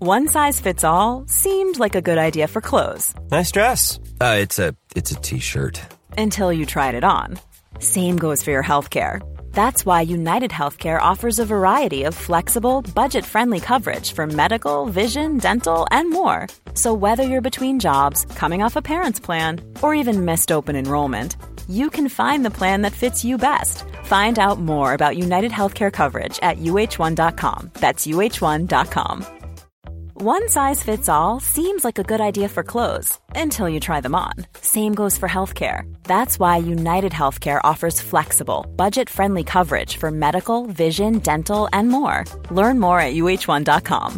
One size fits all seemed like a good idea for clothes. Nice dress. It's a t-shirt. Until you tried it on. Same goes for your healthcare. That's why United Healthcare offers a variety of flexible, budget-friendly coverage for medical, vision, dental, and more. So whether you're between jobs, coming off a parent's plan, or even missed open enrollment, you can find the plan that fits you best. Find out more about United Healthcare coverage at uh1.com. That's uh1.com. One size fits all seems like a good idea for clothes until you try them on. Same goes for healthcare. That's why United Healthcare offers flexible, budget-friendly coverage for medical, vision, dental, and more. Learn more at uh1.com.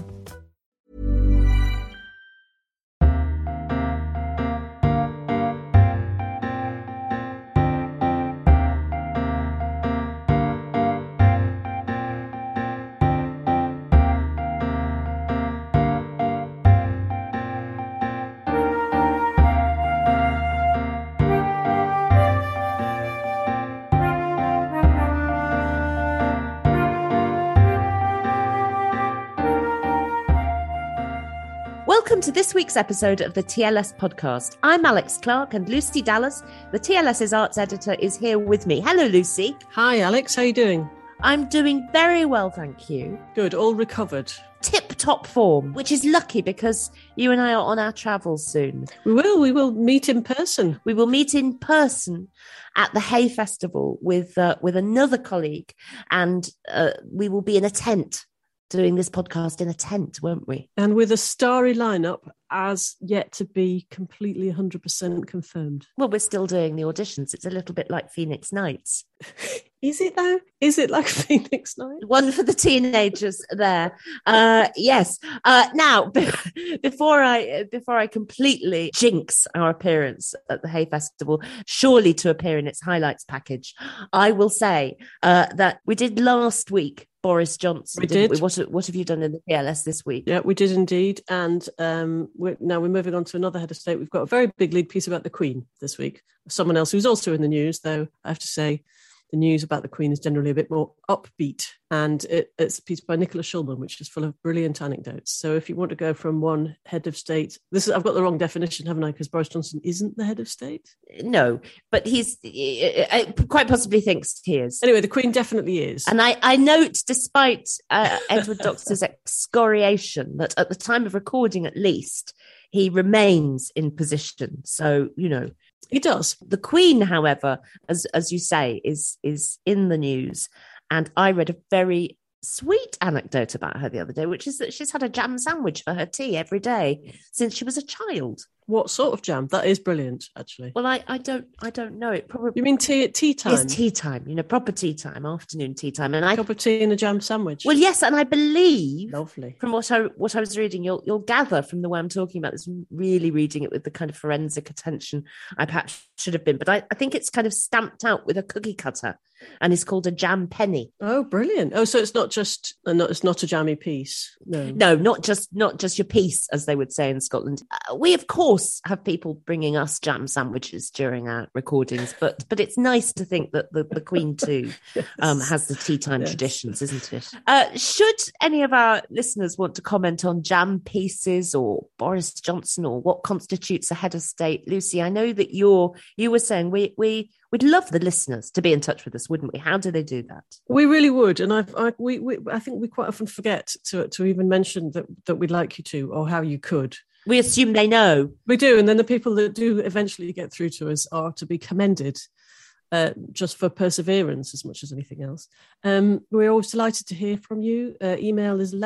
Welcome to this week's episode of the TLS podcast. I'm Alex Clark, and Lucy Dallas, the TLS's arts editor, is here with me. Hello, Lucy. Hi, Alex. How are you doing? I'm doing very well, thank you. Good. All recovered. Tip-top form, which is lucky because you and I are on our travels soon. We will meet in person. We will meet in person at the Hay Festival with another colleague, and we will be in a tent. Doing this podcast in a tent, won't we? And with a starry lineup as yet to be completely 100% confirmed. Well, we're still doing the auditions. It's a little bit like Phoenix Nights. Is it though? Is it like Phoenix Nights? One for the teenagers there. Yes. Now, before I completely jinx our appearance at the Hay Festival, surely to appear in its highlights package, I will say that we did last week. Boris Johnson. We did. What have you done in the PLS this week? Yeah, we did indeed. And we're moving on to another head of state. We've got a very big lead piece about the Queen this week. Someone else who's also in the news, though I have to say the news about the Queen is generally a bit more upbeat. And it's a piece by Nicola Shulman, which is full of brilliant anecdotes. So if you want to go from one head of state, I've got the wrong definition, haven't I? Because Boris Johnson isn't the head of state. No, but I quite possibly thinks he is. Anyway, the Queen definitely is. And I note, despite Edward Doctor's excoriation, that at the time of recording, at least, he remains in position. So, you know. He does. The Queen, however, as you say, is in the news. And I read a very sweet anecdote about her the other day, which is that she's had a jam sandwich for her tea every day since she was a child. What sort of jam? That is brilliant, actually. Well, I don't know. It probably. You mean tea at tea time? It's tea time, proper tea time, afternoon tea time. And cup of tea and a jam sandwich. Well, yes, and I believe, lovely. From what I was reading, you'll gather from the way I'm talking about this, really reading it with the kind of forensic attention I perhaps should have been. But I think it's kind of stamped out with a cookie cutter, and is called a jam penny. Oh, brilliant! Oh, so it's not just it's not a jammy piece. No, not just your piece, as they would say in Scotland. We of course have people bringing us jam sandwiches during our recordings, but it's nice to think that the Queen too has the tea time traditions, isn't it? Should any of our listeners want to comment on jam pieces or Boris Johnson or what constitutes a head of state, Lucy, I know that you were saying we'd love the listeners to be in touch with us, wouldn't we? How do they do that? We really would, and I think we quite often forget to even mention that we'd like you to, or how you could. We assume they know. We do, and then the people that do eventually get through to us are to be commended, just for perseverance as much as anything else. We're always delighted to hear from you. Email is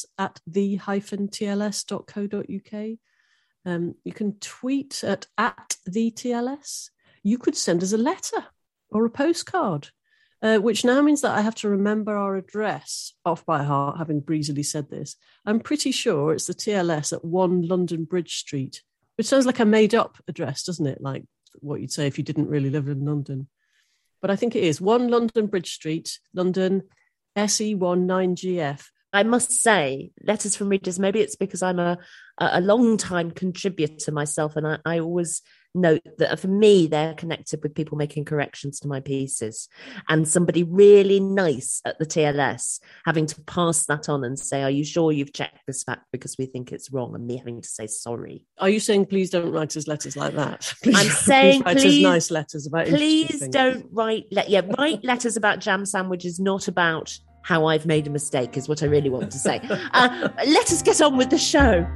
letters@the-tls.co.uk. You can tweet at the TLS. You could send us a letter or a postcard, which now means that I have to remember our address off by heart, having breezily said this. I'm pretty sure it's the TLS at 1 London Bridge Street, which sounds like a made-up address, doesn't it? Like what you'd say if you didn't really live in London. But I think it is 1 London Bridge Street, London, SE19GF. I must say, letters from readers, maybe it's because I'm a long-time contributor myself, and I always note that for me, they're connected with people making corrections to my pieces, and somebody really nice at the TLS having to pass that on and say, are you sure you've checked this fact, because we think it's wrong, and me having to say sorry. Are you saying please don't write us letters like that? I'm saying please write us nice letters about please don't write write letters about jam sandwiches, not about how I've made a mistake, is what I really want to say. Let us get on with the show.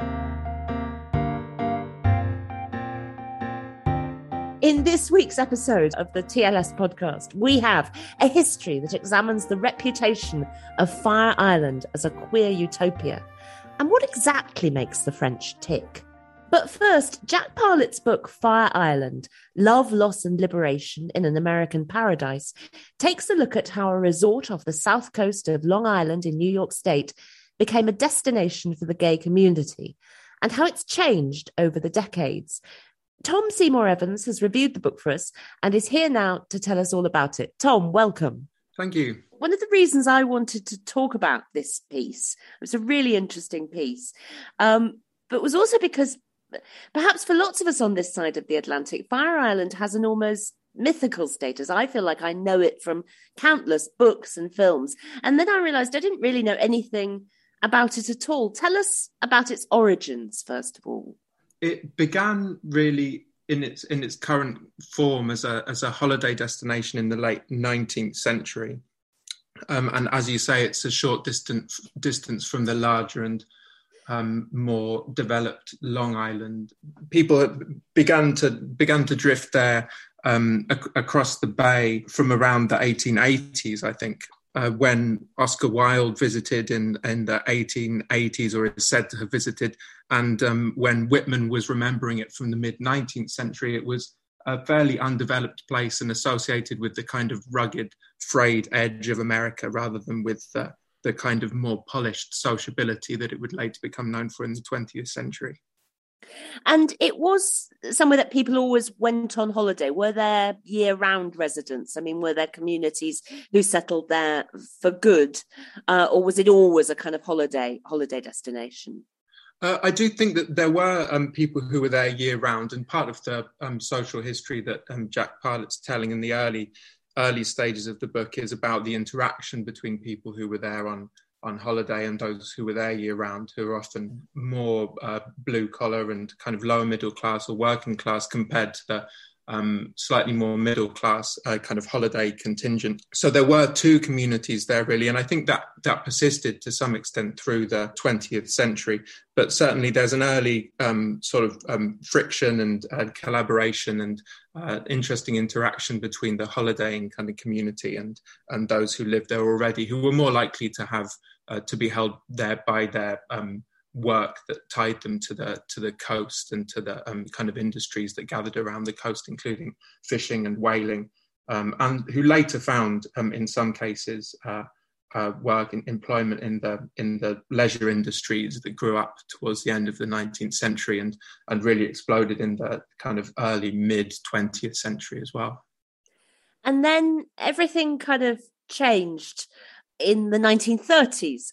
In this week's episode of the TLS podcast, we have a history that examines the reputation of Fire Island as a queer utopia and what exactly makes the French tick. But first, Jack Parlett's book, Fire Island, Love, Loss and Liberation in an American Paradise, takes a look at how a resort off the south coast of Long Island in New York State became a destination for the gay community and how it's changed over the decades. Tom Seymour Evans has reviewed the book for us and is here now to tell us all about it. Tom, welcome. Thank you. One of the reasons I wanted to talk about this piece, it was a really interesting piece, but was also because perhaps for lots of us on this side of the Atlantic, Fire Island has an almost mythical status. I feel like I know it from countless books and films. And then I realised I didn't really know anything about it at all. Tell us about its origins, first of all. It began really in its current form as a holiday destination in the late 19th century. And as you say, it's a short distance from the larger and more developed Long Island. People began to drift there across the bay from around the 1880s, I think, when Oscar Wilde visited in the 1880s, or is said to have visited, and when Whitman was remembering it from the mid-19th century. It was a fairly undeveloped place and associated with the kind of rugged, frayed edge of America, rather than with the kind of more polished sociability that it would later become known for in the 20th century. And it was somewhere that people always went on holiday. Were there year-round residents? I mean, were there communities who settled there for good? Or was it always a kind of holiday destination? I do think that there were people who were there year-round, and part of the social history that Jack Parlett's telling in the early stages of the book is about the interaction between people who were there on holiday and those who were there year round, who are often more blue collar and kind of lower middle class or working class compared to the slightly more middle class kind of holiday contingent. So there were two communities there really, and I think that persisted to some extent through the 20th century. But certainly there's an early sort of friction and collaboration and interesting interaction between the holidaying kind of community and those who lived there already, who were more likely to have to be held there by their work that tied them to the coast and to the kind of industries that gathered around the coast, including fishing and whaling, and who later found, in some cases, work and employment in the leisure industries that grew up towards the end of the 19th century and really exploded in the kind of early mid 20th century as well. And then everything kind of changed in the 1930s,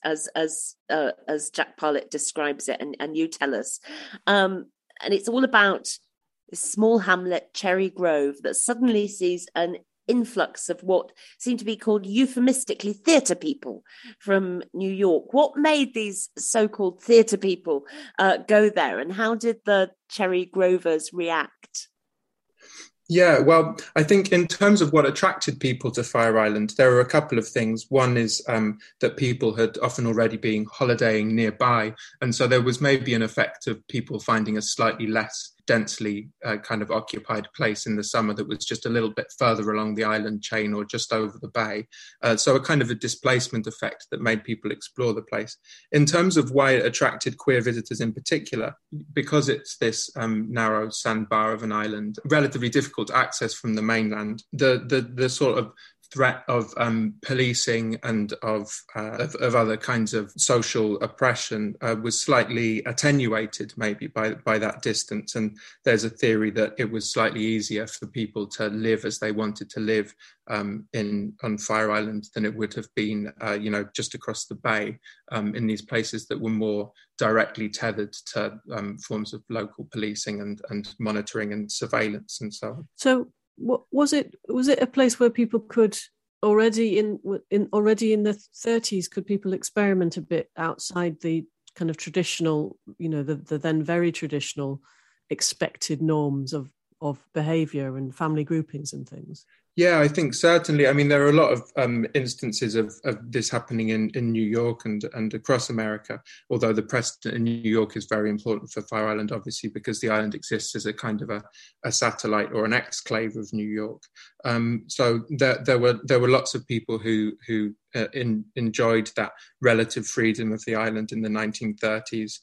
as Jack Parlett describes it, and you tell us. And it's all about this small hamlet, Cherry Grove, that suddenly sees an influx of what seem to be called euphemistically theatre people from New York. What made these so-called theatre people go there, and how did the Cherry Grovers react? Yeah, well, I think in terms of what attracted people to Fire Island, there are a couple of things. One is that people had often already been holidaying nearby. And so there was maybe an effect of people finding a slightly less densely kind of occupied place in the summer that was just a little bit further along the island chain or just over the bay. So a kind of a displacement effect that made people explore the place. In terms of why it attracted queer visitors in particular, because it's this narrow sandbar of an island, relatively difficult to access from the mainland, the sort of threat of policing and of other kinds of social oppression was slightly attenuated maybe by that distance. And there's a theory that it was slightly easier for people to live as they wanted to live on Fire Island than it would have been, just across the bay in these places that were more directly tethered to forms of local policing and monitoring and surveillance and so on. So was it a place where people could already in the 30s, could people experiment a bit outside the kind of traditional, the then very traditional expected norms of behavior and family groupings and things? Yeah, I think certainly. I mean, there are a lot of instances of this happening in New York and across America, although the precedent in New York is very important for Fire Island, obviously, because the island exists as a kind of a satellite or an exclave of New York. So there were lots of people who enjoyed that relative freedom of the island in the 1930s.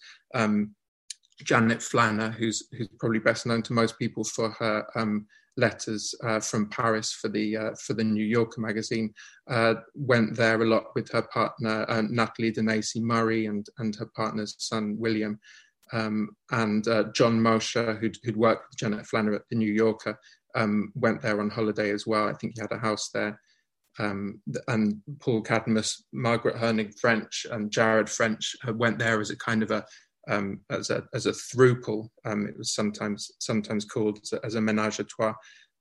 Janet Flanner, who's probably best known to most people for her letters from Paris for the New Yorker magazine, went there a lot with her partner Natalie Denacy Murray and her partner's son William, and John Mosher, who'd worked with Janet Flanner at the New Yorker, went there on holiday as well. I think he had a house there. And Paul Cadmus, Margaret Herning French, and Jared French went there as a kind of as a throuple. It was sometimes called as a ménage à trois,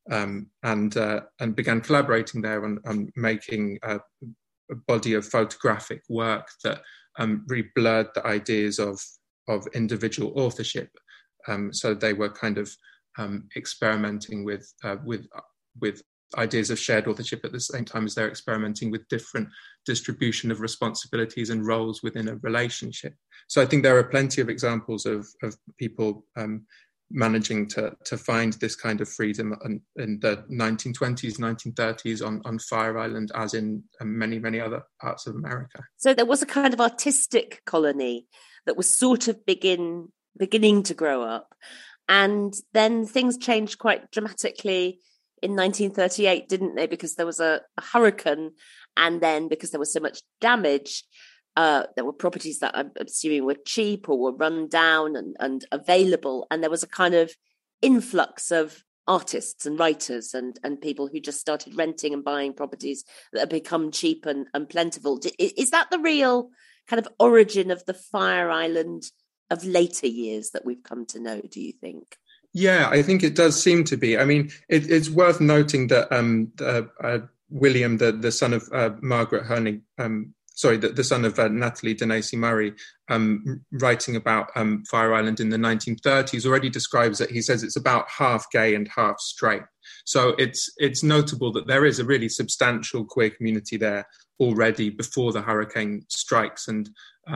and began collaborating there on making a body of photographic work that really blurred the ideas of individual authorship. So they were kind of experimenting with ideas of shared authorship at the same time as they're experimenting with different distribution of responsibilities and roles within a relationship. So I think there are plenty of examples of people managing to find this kind of freedom in the 1920s, 1930s on Fire Island, as in many, many other parts of America. So there was a kind of artistic colony that was sort of beginning to grow up. And then things changed quite dramatically in 1938, didn't they? Because there was a hurricane, and then because there was so much damage, there were properties that I'm assuming were cheap or were run down and available, and there was a kind of influx of artists and writers and people who just started renting and buying properties that had become cheap and plentiful. Is that the real kind of origin of the Fire Island of later years that we've come to know, do you think? Yeah, I think it does seem to be. I mean, it's worth noting that William, the son of Margaret Herning, the son of Natalie Denacy Murray, writing about Fire Island in the 1930s, already describes it. He says it's about half gay and half straight. So it's notable that there is a really substantial queer community there already before the hurricane strikes. And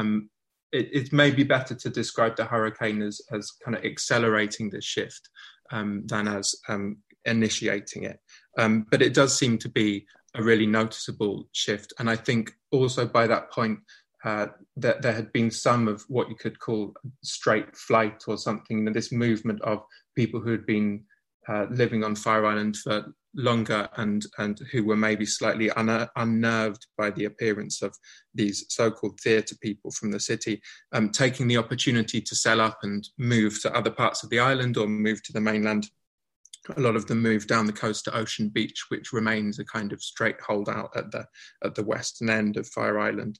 it may be better to describe the hurricane as kind of accelerating this shift than as initiating it. But it does seem to be a really noticeable shift. And I think also by that point, that there had been some of what you could call straight flight or something, this movement of people who had been living on Fire Island for longer and who were maybe slightly unnerved by the appearance of these so-called theatre people from the city, taking the opportunity to sell up and move to other parts of the island or move to the mainland. A lot of them moved down the coast to Ocean Beach, which remains a kind of straight holdout at the western end of Fire Island.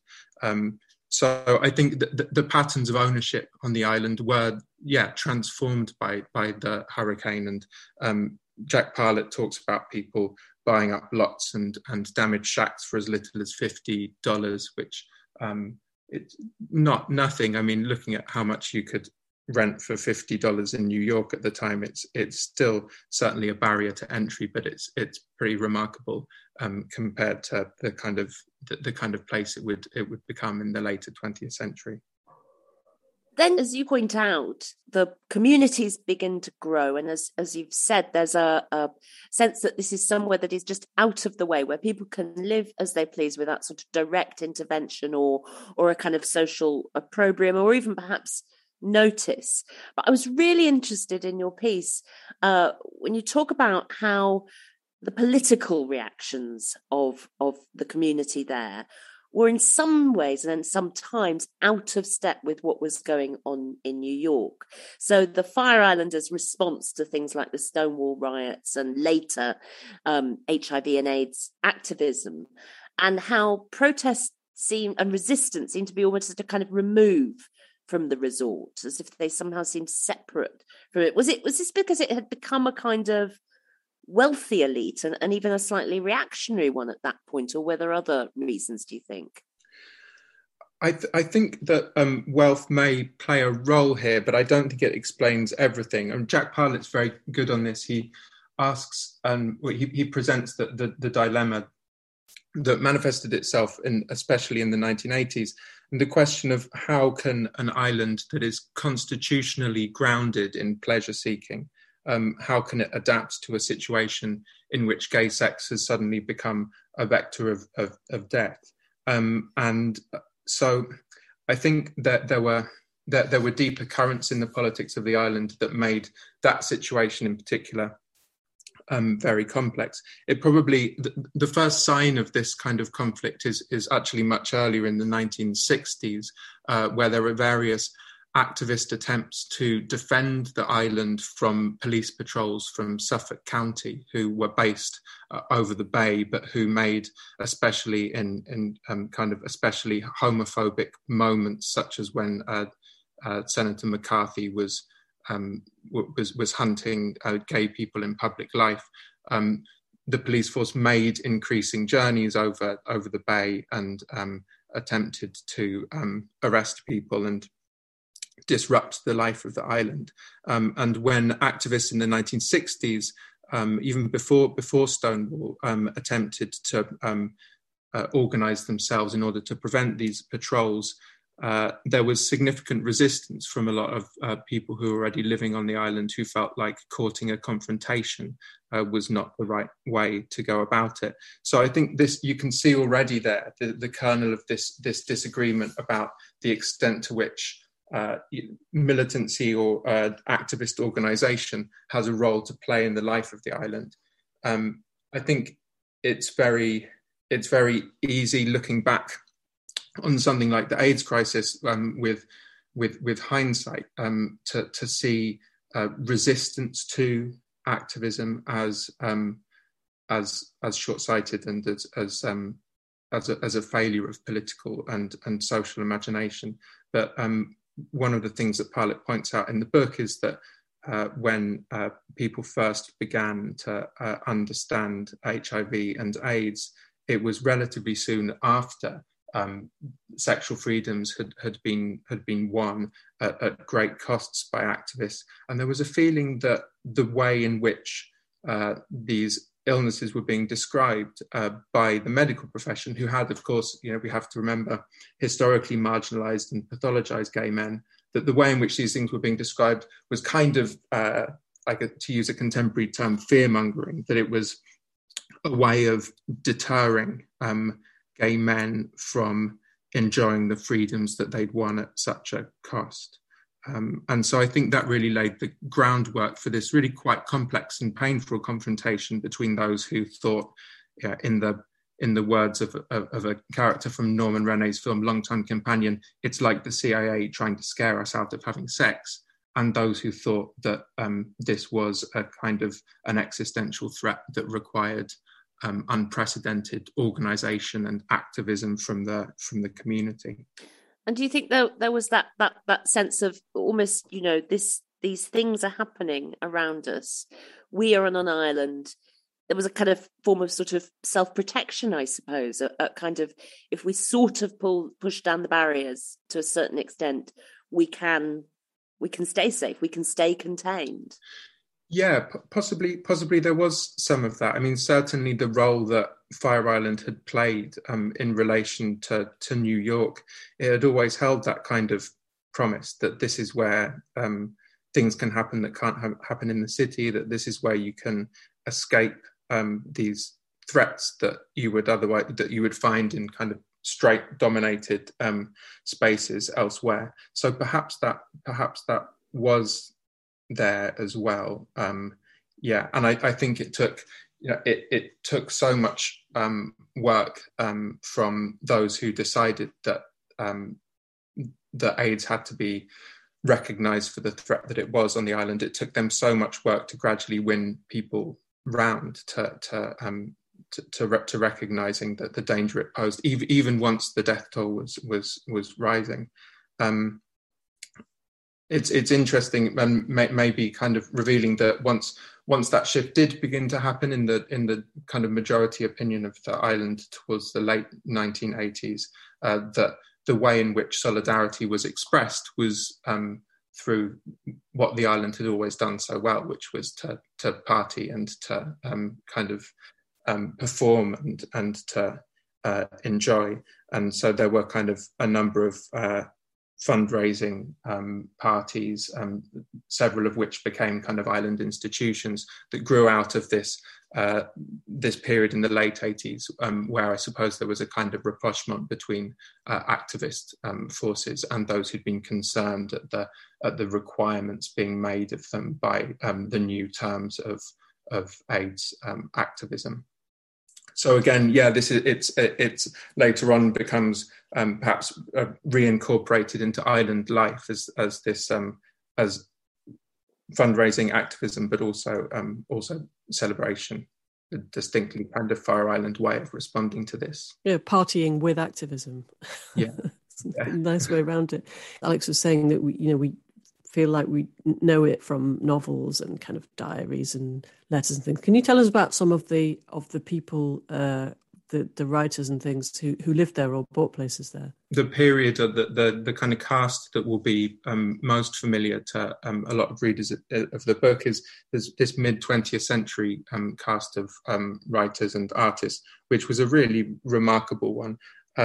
So I think the patterns of ownership on the island were, transformed by the hurricane. And Jack Parlett talks about people buying up lots and damaged shacks for as little as $50, which it's nothing. I mean, looking at how much you could rent for $50 in New York at the time, it's still certainly a barrier to entry, but it's pretty remarkable compared to the kind of place it would become in the later 20th century. Then, as you point out, the communities begin to grow. And as you've said, there's a sense that this is somewhere that is just out of the way, where people can live as they please without sort of direct intervention or a kind of social opprobrium or even perhaps notice. But I was really interested in your piece when you talk about how the political reactions of the community there were in some ways and then sometimes out of step with what was going on in New York. So the Fire Islanders' response to things like the Stonewall riots and later HIV and AIDS activism, and how protests and resistance seemed to be almost a kind of remove from the resort, as if they somehow seemed separate from it. Was this because it had become a kind of wealthy elite and even a slightly reactionary one at that point, or were there other reasons, do you think? I think that wealth may play a role here, but I don't think it explains everything. And Jack Parlett's very good on this. He asks, he presents the dilemma that manifested itself especially in the 1980s, and the question of how can an island that is constitutionally grounded in pleasure seeking, how can it adapt to a situation in which gay sex has suddenly become a vector of death? And so I think that there were deeper currents in the politics of the island that made that situation in particular very complex. It probably, the first sign of this kind of conflict is actually much earlier in the 1960s, where there were various activist attempts to defend the island from police patrols from Suffolk County, who were based over the bay, but who made, especially in kind of especially homophobic moments, such as when Senator McCarthy was hunting gay people in public life. The police force made increasing journeys over the bay and attempted to arrest people and disrupt the life of the island. And when activists in the 1960s, even before Stonewall, attempted to organise themselves in order to prevent these patrols, there was significant resistance from a lot of people who were already living on the island, who felt like courting a confrontation was not the right way to go about it. So I think this, you can see already there the kernel of this disagreement about the extent to which militancy or activist organisation has a role to play in the life of the island. I think it's very easy looking back on something like the AIDS crisis with hindsight to see resistance to activism as short-sighted and as a failure of political and social imagination. But one of the things that Parlett points out in the book is that when people first began to understand HIV and AIDS, it was relatively soon after sexual freedoms had been won at great costs by activists, and there was a feeling that the way in which these illnesses were being described by the medical profession, who had, of course, we have to remember, historically marginalised and pathologized gay men, that the way in which these things were being described was kind of, to use a contemporary term, fear-mongering, that it was a way of deterring gay men from enjoying the freedoms that they'd won at such a cost. And so I think that really laid the groundwork for this really quite complex and painful confrontation between those who thought, in the words of a character from Norman Rene's film Longtime Companion, it's like the CIA trying to scare us out of having sex, and those who thought that this was a kind of an existential threat that required unprecedented organisation and activism from the community. And do you think there was that sense of almost, these things are happening around us. We are on an island. There was a kind of form of sort of self-protection, I suppose, a kind of, if we sort of push down the barriers to a certain extent, we can stay safe, we can stay contained. Yeah, possibly there was some of that. I mean, certainly the role that Fire Island had played in relation to New York, it had always held that kind of promise that this is where things can happen that can't happen in the city, that this is where you can escape these threats that you would find in kind of straight dominated spaces elsewhere. So perhaps that was there as well. And I think it took, it took so much work from those who decided that AIDS had to be recognised for the threat that it was on the island. It took them so much work to gradually win people round to recognising that the danger it posed, even once the death toll was rising. It's interesting and maybe kind of revealing that once that shift did begin to happen in the kind of majority opinion of the island towards the late 1980s, that the way in which solidarity was expressed was through what the island had always done so well, which was to party and to kind of perform and to enjoy. And so there were kind of a number of fundraising parties, several of which became kind of island institutions that grew out of this period in the late 80s, where I suppose there was a kind of rapprochement between activist forces and those who'd been concerned at the requirements being made of them by the new terms of AIDS activism. So again, it's later on becomes perhaps reincorporated into island life as this as fundraising activism, but also celebration. A distinctly kind of Fire Island way of responding to this. Yeah, partying with activism. Yeah, Nice way around it. Alex was saying that we feel like we know it from novels and kind of diaries and letters and things. Can you tell us about some of the people, the writers and things who lived there or bought places there? The period of the kind of cast that will be most familiar to a lot of readers of the book is this mid-20th century cast of writers and artists, which was a really remarkable one.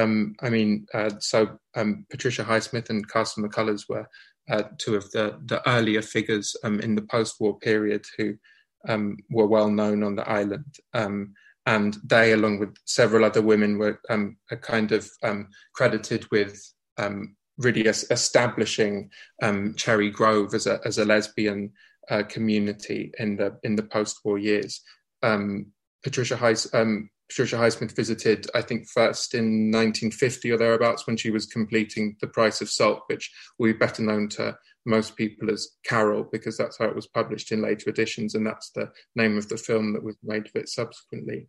Patricia Highsmith and Castle McCullers were two of the earlier figures in the post-war period who were well known on the island. And they, along with several other women, were kind of credited with really establishing Cherry Grove as a lesbian community in the post-war years. Patricia Highsmith visited, I think, first in 1950 or thereabouts when she was completing The Price of Salt, which will be better known to most people as Carol, because that's how it was published in later editions, and that's the name of the film that was made of it subsequently.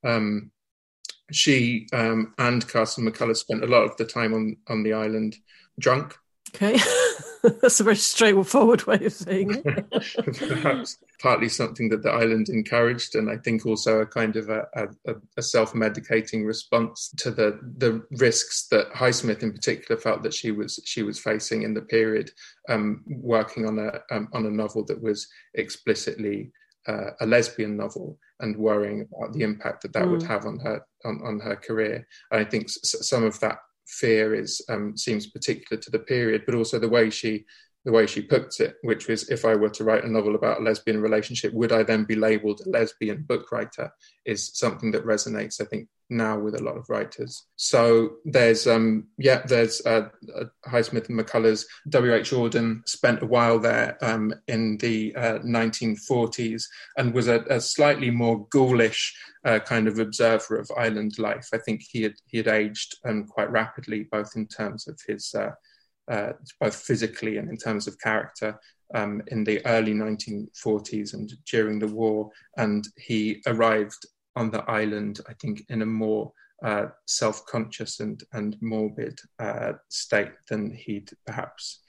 She and Castle McCullers spent a lot of the time on the island drunk. Okay, that's a very straightforward way of saying it. Perhaps partly something that the island encouraged, and I think also a kind of a self-medicating response to the risks that Highsmith in particular felt that she was facing in the period, working on a novel that was explicitly a lesbian novel and worrying about the impact that would have on her career. And I think some of that fear seems particular to the period, but also the way she puts it, which was, if I were to write a novel about a lesbian relationship, would I then be labelled a lesbian book writer, is something that resonates, I think, now with a lot of writers. So there's Highsmith and McCullers. W.H. Auden spent a while there in the 1940s and was a slightly more ghoulish kind of observer of island life. I think he had aged quite rapidly, both in terms of his both physically and in terms of character, in the early 1940s and during the war. And he arrived on the island, I think, in a more self-conscious and morbid state than he'd perhaps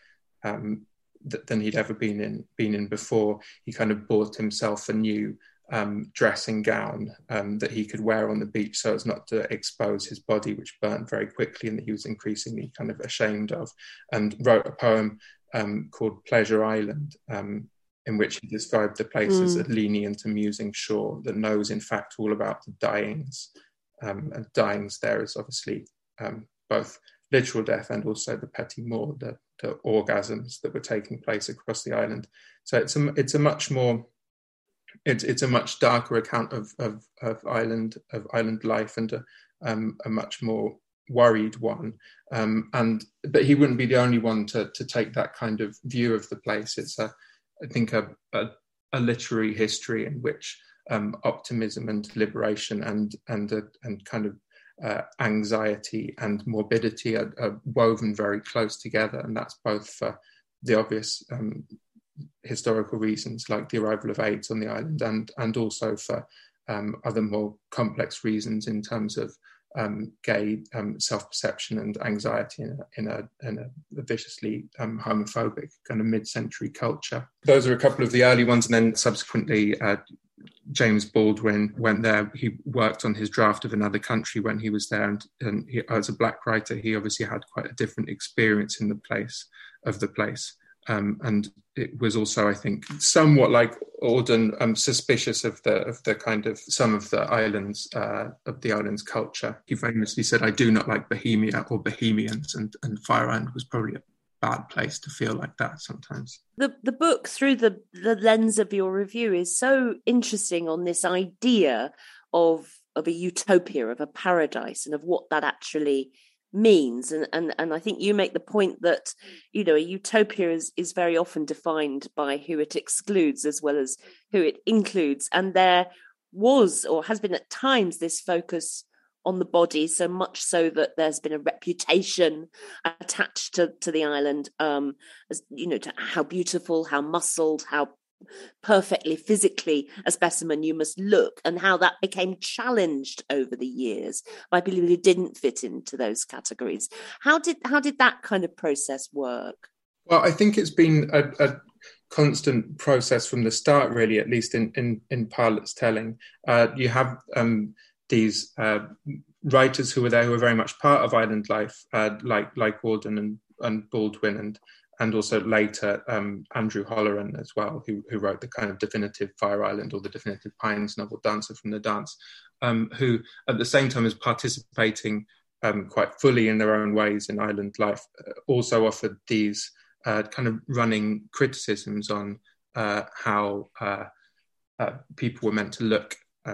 than he'd ever been in before. He kind of bought himself a new dressing gown that he could wear on the beach so as not to expose his body, which burnt very quickly and that he was increasingly kind of ashamed of, and wrote a poem called Pleasure Island, in which he described the place as a lenient, amusing shore that knows, in fact, all about the dyings. And dyings there is obviously both literal death and also the petit mort, the orgasms that were taking place across the island. So it's a much more... It's a much darker account of island life, and a much more worried one. But he wouldn't be the only one to take that kind of view of the place. It's I think a literary history in which optimism and liberation and kind of anxiety and morbidity are woven very close together, and that's both for the obvious historical reasons like the arrival of AIDS on the island, and also for other more complex reasons in terms of gay self-perception and anxiety in a viciously homophobic kind of mid-century culture. Those are a couple of the early ones, and then subsequently James Baldwin went there. He worked on his draft of Another Country when he was there, and he, as a black writer, he obviously had quite a different experience in the place. And it was also, I think, somewhat like Auden, suspicious of the kind of some of the island's culture. He famously said, "I do not like Bohemia or Bohemians," and Fire Island was probably a bad place to feel like that sometimes. The book, through the lens of your review, is so interesting on this idea of a utopia, of a paradise, and of what that actually means. And I think you make the point that, you know, a utopia is very often defined by who it excludes as well as who it includes. And there was, or has been at times, this focus on the body, so much so that there's been a reputation attached to the island, as you know, to how beautiful, how muscled, how perfectly physically a specimen you must look, and how that became challenged over the years by people who didn't fit into those categories. How did that kind of process work? Well, I think it's been a constant process from the start, really, at least in Parlett's telling. You have these writers who were there who were very much part of island life, like Auden and Baldwin, and also later Andrew Holleran as well, who wrote the kind of definitive Fire Island or the definitive Pines novel, Dancer from the Dance, who at the same time as participating quite fully in their own ways in island life, also offered these kind of running criticisms on how people were meant to look,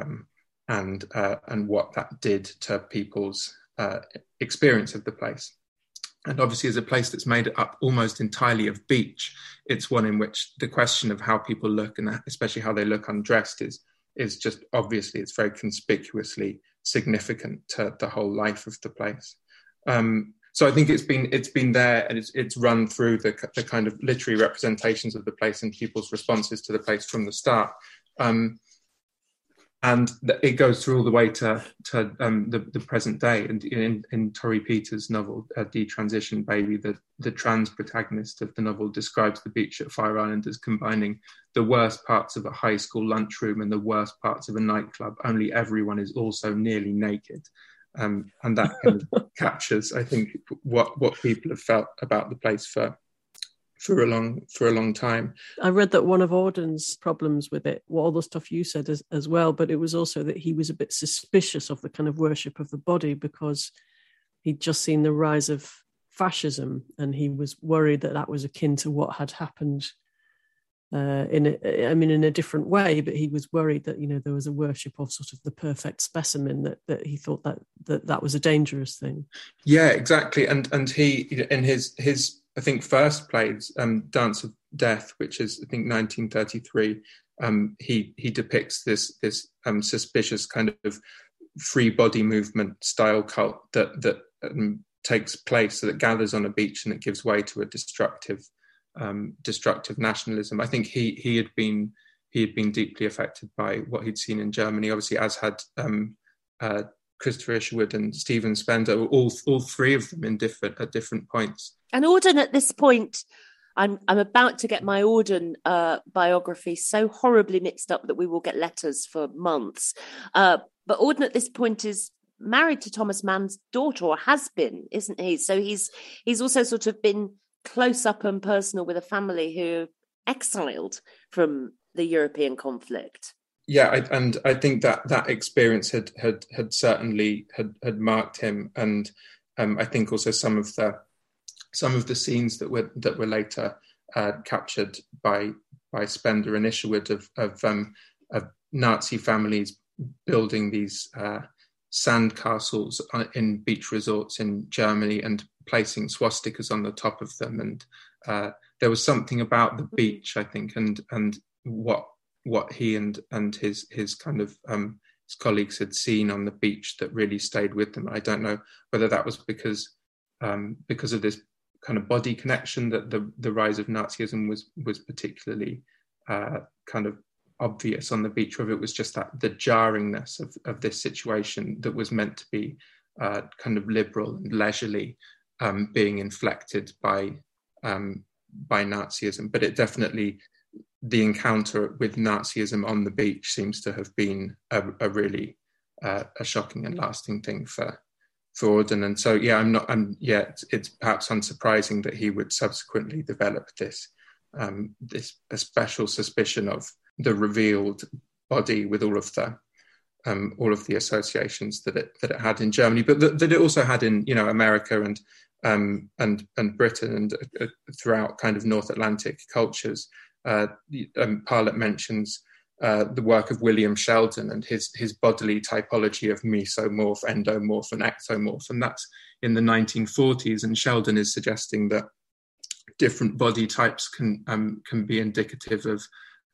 and what that did to people's experience of the place. And obviously, as a place that's made up almost entirely of beach, it's one in which the question of how people look, and especially how they look undressed, is just obviously, it's very conspicuously significant to the whole life of the place. So I think it's been there, and it's run through the kind of literary representations of the place and people's responses to the place from the start. And it goes through all the way to the present day. And in Torrey Peters' novel, Detransition Baby, the trans protagonist of the novel describes the beach at Fire Island as combining the worst parts of a high school lunchroom and the worst parts of a nightclub, only everyone is also nearly naked. And that kind of captures, I think, what people have felt about the place for a long time. I read that one of Auden's problems with it, all the stuff you said as well, but it was also that he was a bit suspicious of the kind of worship of the body because he'd just seen the rise of fascism, and he was worried that was akin to what had happened in a different way, but he was worried that, you know, there was a worship of sort of the perfect specimen, that he thought that was a dangerous thing. Yeah, exactly. And he, in his I think first plays, Dance of Death, which is I think 1933, he depicts this suspicious kind of free body movement style cult that takes place, that gathers on a beach and it gives way to a destructive nationalism. I think he had been deeply affected by what he'd seen in Germany, obviously, as had Christopher Isherwood and Stephen Spender, all three of them at different points. And Auden, at this point, I'm about to get my Auden biography so horribly mixed up that we will get letters for months. But Auden at this point is married to Thomas Mann's daughter, or has been, isn't he? So he's also sort of been close up and personal with a family who exiled from the European conflict. Yeah, and I think that experience had certainly had marked him, and I think also some of the scenes that were later captured by Spender and Isherwood of Nazi families building these sand castles in beach resorts in Germany and placing swastikas on the top of them, and there was something about the beach, I think, and what what he and his kind of his colleagues had seen on the beach that really stayed with them. I don't know whether that was because of this kind of body connection that the rise of Nazism was particularly kind of obvious on the beach, whether it was just that the jarringness of this situation that was meant to be kind of liberal and leisurely being inflected by Nazism. But it definitely, the encounter with Nazism on the beach seems to have been a really a shocking and lasting thing for Auden. And so it's perhaps unsurprising that he would subsequently develop this a special suspicion of the revealed body with all of the associations that it had in Germany, but that it also had in America and Britain and throughout kind of North Atlantic cultures. Parlett mentions the work of William Sheldon and his bodily typology of mesomorph, endomorph, and ectomorph, and that's in the 1940s. And Sheldon is suggesting that different body types can be indicative of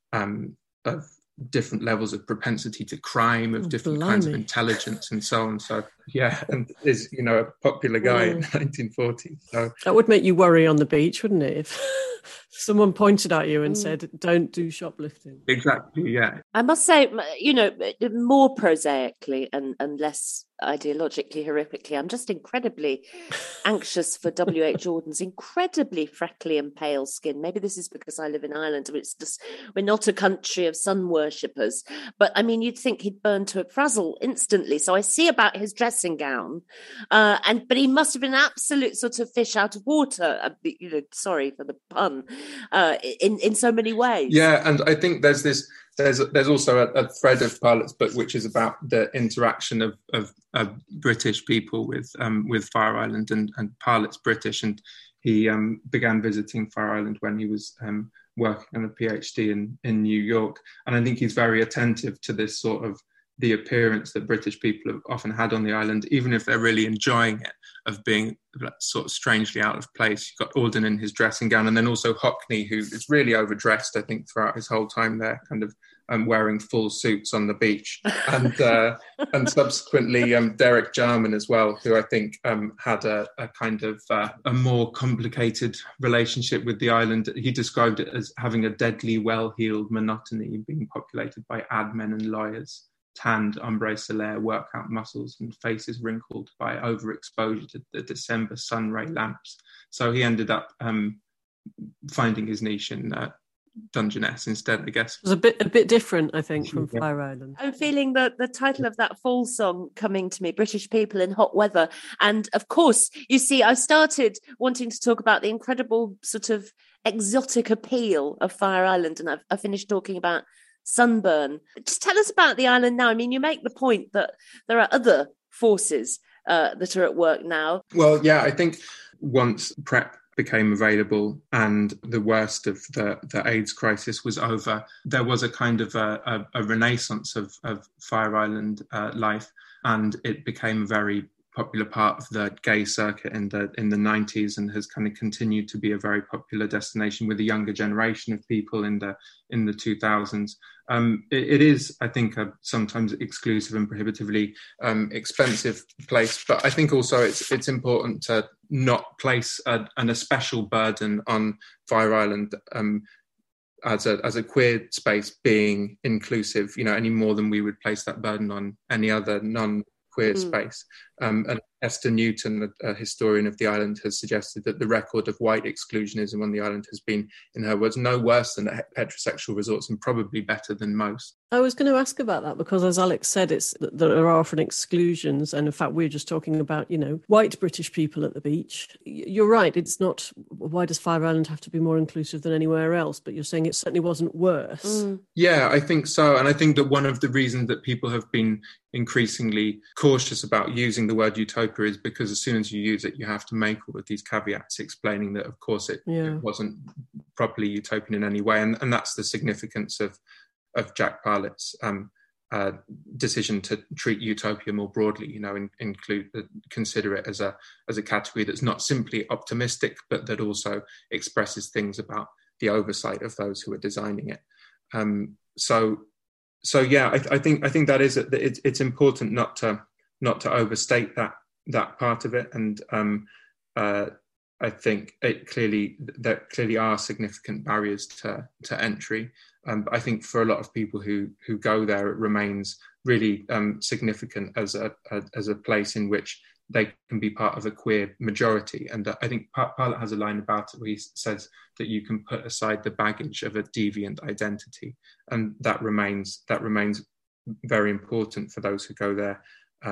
different levels of propensity to crime, of different kinds of intelligence, and so on. So and is a popular guy in the 1940s. So that would make you worry on the beach, wouldn't it? If someone pointed at you and said, "Don't do shoplifting." Exactly. Yeah. I must say, more prosaically and less ideologically horrifically, I'm just incredibly anxious for W.H. Auden's incredibly freckly and pale skin. Maybe this is because I live in Ireland, and it's just, we're not a country of sun worshippers. But I mean, you'd think he'd burn to a frazzle instantly. So I see about his dressing gown, but he must have been an absolute sort of fish out of water. Sorry for the pun, in so many ways. Yeah, and I think there's also a thread of Parlett's book which is about the interaction of British people with Fire Island, and Parlett's British, and he began visiting Fire Island when he was working on a PhD in New York, and I think he's very attentive to this sort of the appearance that British people have often had on the island, even if they're really enjoying it, of being sort of strangely out of place. You've got Auden in his dressing gown, and then also Hockney, who is really overdressed, I think, throughout his whole time there, kind of wearing full suits on the beach. And subsequently Derek Jarman as well, who I think had a kind of a more complicated relationship with the island. He described it as having a deadly well-heeled monotony, being populated by ad men and lawyers, tanned ombre solaire workout muscles, and faces wrinkled by overexposure to the December sun ray lamps. So he ended up finding his niche in Dungeness instead, I guess. It was a bit different, I think, from Fire Island. I'm feeling the title of that fall song coming to me, British People in Hot Weather. And of course, you see, I started wanting to talk about the incredible sort of exotic appeal of Fire Island, and I finished talking about sunburn. Just tell us about the island now. I mean, you make the point that there are other forces that are at work now. Well, yeah, I think once PrEP became available and the worst of the AIDS crisis was over, there was a kind of a renaissance of Fire Island life, and it became a very popular part of the gay circuit in the 90s, and has kind of continued to be a very popular destination with a younger generation of people in the 2000s. It is, I think, a sometimes exclusive and prohibitively expensive place, but I think also it's important to not place a special burden on Fire Island as a queer space being inclusive, any more than we would place that burden on any other non-queer space. And Esther Newton, a historian of the island, has suggested that the record of white exclusionism on the island has been, in her words, no worse than heterosexual resorts, and probably better than most. I was going to ask about that because, as Alex said, there are often exclusions, and in fact we're just talking about white British people at the beach. You're right, it's not, why does Fire Island have to be more inclusive than anywhere else, but you're saying it certainly wasn't worse. Yeah, I think so, and I think that one of the reasons that people have been increasingly cautious about using the word utopia is because as soon as you use it, you have to make all of these caveats explaining that, of course, it wasn't properly utopian in any way. And that's the significance of Jack Parlett's decision to treat utopia more broadly, consider it as a category that's not simply optimistic, but that also expresses things about the oversight of those who are designing it. So yeah, I think that is it's important not to overstate that part of it, and I think there clearly are significant barriers to entry. But I think for a lot of people who go there, it remains really significant as a place in which they can be part of a queer majority. And I think Parlett has a line about it where he says that you can put aside the baggage of a deviant identity, and that remains very important for those who go there,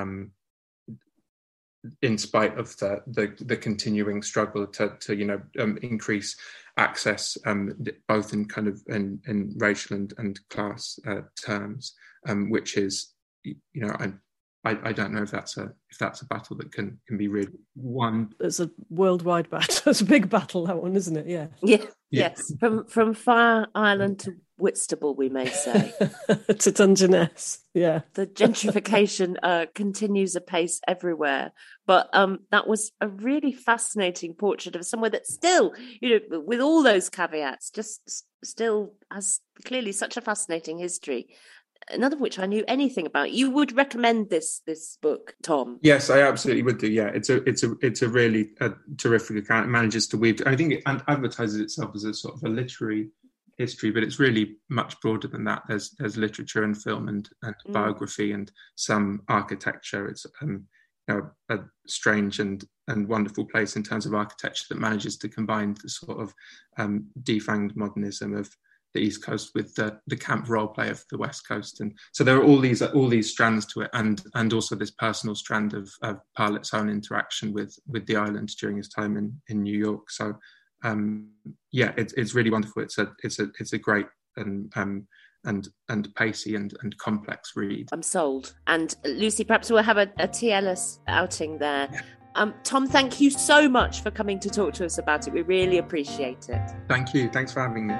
in spite of the continuing struggle to increase access, both in kind of in racial and class terms, which is, I don't know if that's a battle that can be really won. It's a worldwide battle. It's a big battle, that one, isn't it? Yeah. Yeah. Yes. From Fire Island to Whitstable, we may say. To Dungeness. Yeah. The gentrification continues apace everywhere. But that was a really fascinating portrait of somewhere that still, with all those caveats, just still has clearly such a fascinating history. None of which I knew anything about. You would recommend this book, Tom? Yes, I absolutely would do. Yeah, it's a really terrific account. It manages to weave. I think it advertises itself as a sort of a literary history, but it's really much broader than that. There's literature and film and biography and some architecture. It's a strange and wonderful place in terms of architecture that manages to combine the sort of defanged modernism of the East Coast with the camp role play of the West Coast, and so there are all these strands to it, and also this personal strand of Parlett's own interaction with the island during his time in New York. So it's really wonderful. It's a great and pacey and complex read. I'm sold. And Lucy, perhaps we'll have a TLS outing there. Yeah. Tom, thank you so much for coming to talk to us about it. We really appreciate it. Thank you. Thanks for having me.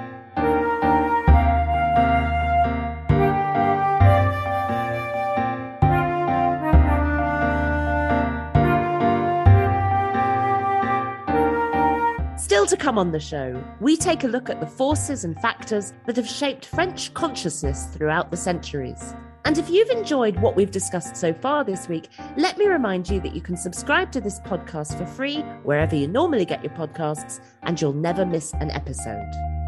Still to come on the show, we take a look at the forces and factors that have shaped French consciousness throughout the centuries. And if you've enjoyed what we've discussed so far this week, let me remind you that you can subscribe to this podcast for free wherever you normally get your podcasts, and you'll never miss an episode.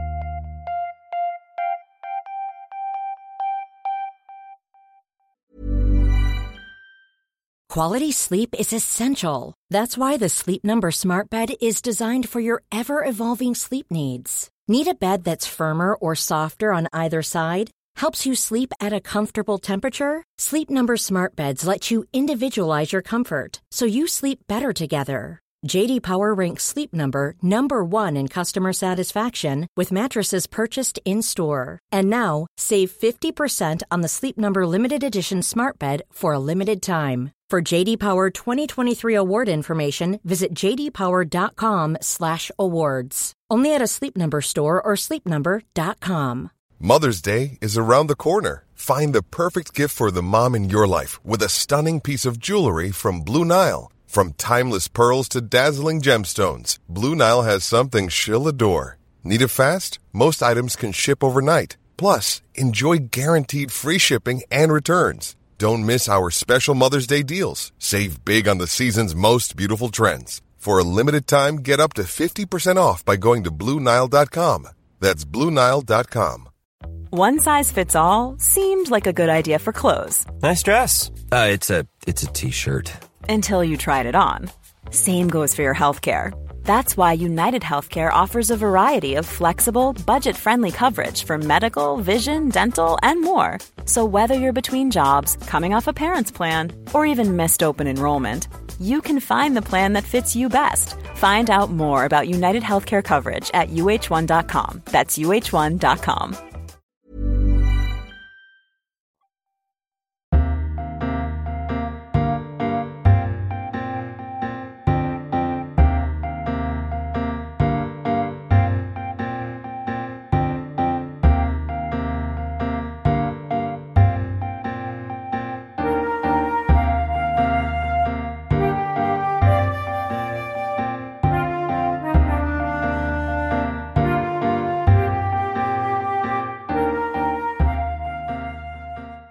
Quality sleep is essential. That's why the Sleep Number Smart Bed is designed for your ever-evolving sleep needs. Need a bed that's firmer or softer on either side? Helps you sleep at a comfortable temperature? Sleep Number Smart Beds let you individualize your comfort, so you sleep better together. J.D. Power ranks Sleep Number number 1 in customer satisfaction with mattresses purchased in-store. And now, save 50% on the Sleep Number Limited Edition Smart Bed for a limited time. For J.D. Power 2023 award information, visit jdpower.com/awards. Only at a Sleep Number store or sleepnumber.com. Mother's Day is around the corner. Find the perfect gift for the mom in your life with a stunning piece of jewelry from Blue Nile. From timeless pearls to dazzling gemstones, Blue Nile has something she'll adore. Need it fast? Most items can ship overnight. Plus, enjoy guaranteed free shipping and returns. Don't miss our special Mother's Day deals. Save big on the season's most beautiful trends. For a limited time, get up to 50% off by going to BlueNile.com. That's BlueNile.com. One size fits all seemed like a good idea for clothes. Nice dress. It's a t-shirt. Until you tried it on. Same goes for your healthcare. That's why United Healthcare offers a variety of flexible, budget-friendly coverage for medical, vision, dental, and more. So whether you're between jobs, coming off a parent's plan, or even missed open enrollment, you can find the plan that fits you best. Find out more about United Healthcare coverage at uh1.com. That's uh1.com.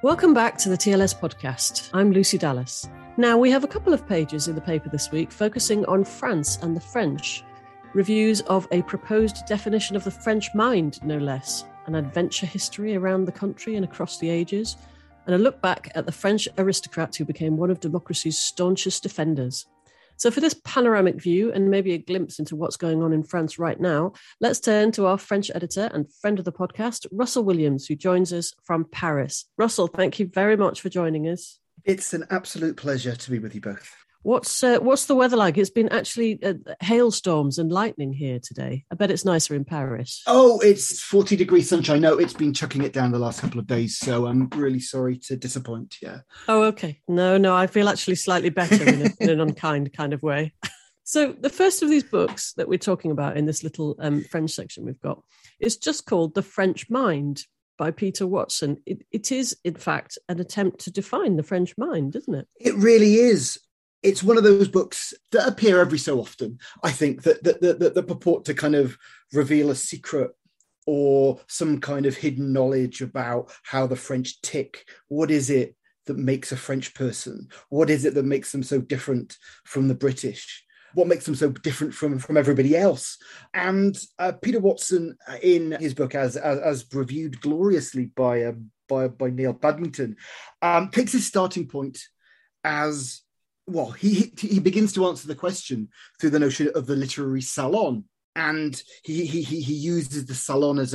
Welcome back to the TLS podcast. I'm Lucy Dallas. Now, we have a couple of pages in the paper this week focusing on France and the French. Reviews of a proposed definition of the French mind, no less. An adventure history around the country and across the ages. And a look back at the French aristocrat who became one of democracy's staunchest defenders. So for this panoramic view and maybe a glimpse into what's going on in France right now, let's turn to our French editor and friend of the podcast, Russell Williams, who joins us from Paris. Russell, thank you very much for joining us. It's an absolute pleasure to be with you both. What's the weather like? It's been actually hailstorms and lightning here today. I bet it's nicer in Paris. Oh, it's 40-degree sunshine. No, it's been chucking it down the last couple of days, so I'm really sorry to disappoint. Yeah. Oh, okay. No, I feel actually slightly better in an unkind kind of way. So the first of these books that we're talking about in this little French section we've got is just called The French Mind by Peter Watson. It is, in fact, an attempt to define the French mind, isn't it? It really is. It's one of those books that appear every so often, I think, that purport to kind of reveal a secret or some kind of hidden knowledge about how the French tick. What is it that makes a French person? What is it that makes them so different from the British? What makes them so different from everybody else? And Peter Watson, in his book, as reviewed gloriously by Neil Badminton, takes his starting point as... Well, he begins to answer the question through the notion of the literary salon, and he uses the salon as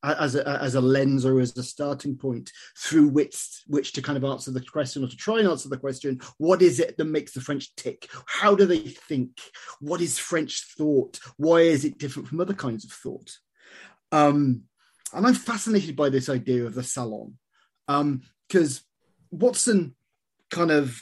a lens or as a starting point through which to kind of answer the question, or to try and answer the question: what is it that makes the French tick? How do they think? What is French thought? Why is it different from other kinds of thought? And I'm fascinated by this idea of the salon, because Watson kind of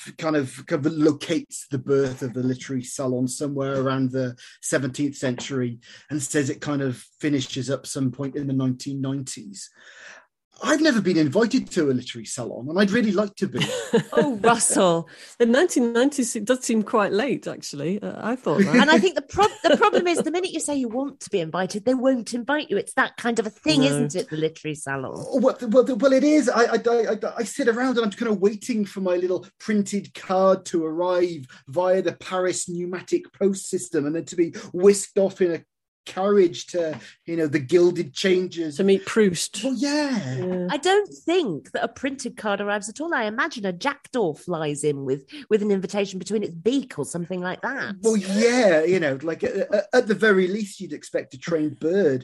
locates the birth of the literary salon somewhere around the 17th century and says it kind of finishes up some point in the 1990s. I've never been invited to a literary salon, and I'd really like to be. Oh, Russell. The 1990s, it does seem quite late, actually. I thought that. And I think the problem is the minute you say you want to be invited, they won't invite you. It's that kind of a thing, isn't it, the literary salon? Well, it is. I sit around and I'm kind of waiting for my little printed card to arrive via the Paris pneumatic post system and then to be whisked off in a carriage to, the gilded changes. To meet Proust. Well, yeah. I don't think that a printed card arrives at all. I imagine a jackdaw flies in with an invitation between its beak or something like that. Well, yeah, like at the very least, you'd expect a trained bird.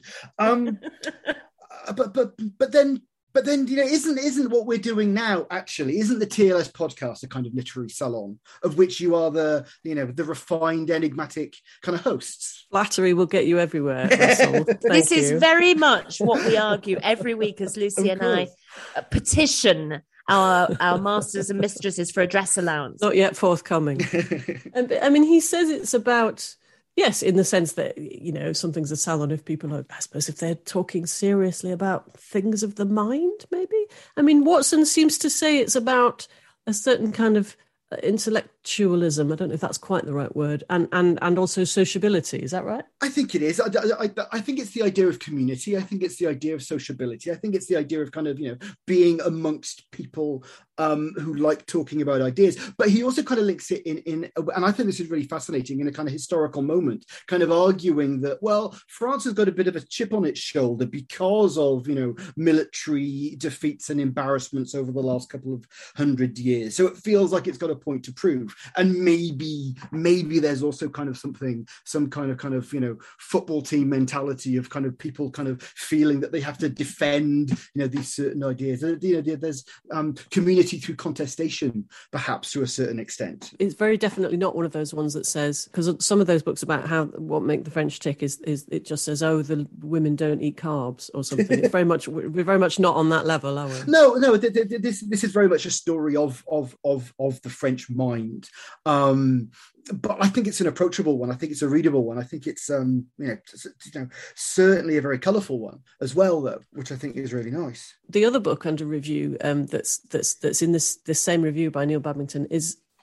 But then, isn't what we're doing now, actually, isn't the TLS podcast a kind of literary salon of which you are the refined, enigmatic kind of hosts? Flattery will get you everywhere, Russell. This is very much what we argue every week as Lucy and I petition our masters and mistresses for a dress allowance. Not yet forthcoming. And I mean, he says it's about... Yes, in the sense that, something's a salon if people are, I suppose, if they're talking seriously about things of the mind, maybe. I mean, Watson seems to say it's about a certain kind of intellectualism. I don't know if that's quite the right word. And also sociability. Is that right? I think it is. I think it's the idea of community. I think it's the idea of sociability. I think it's the idea of kind of, being amongst people who like talking about ideas. But he also kind of links it in, and I think this is really fascinating, in a kind of historical moment, kind of arguing that, well, France has got a bit of a chip on its shoulder because of, military defeats and embarrassments over the last couple of 100 years. So it feels like it's got a point to prove. And maybe there's also kind of some kind of football team mentality of kind of people kind of feeling that they have to defend, these certain ideas. There's community through contestation, perhaps, to a certain extent. It's very definitely not one of those ones that says, because some of those books about what make the French tick is it just says, oh, the women don't eat carbs or something. It's we're very much not on that level, are we? No. This is very much a story of the French mind. But I think it's an approachable one. I think it's a readable one. I think it's certainly a very colourful one as well, though, which I think is really nice. The other book under review that's in this same review by Neil Badminton is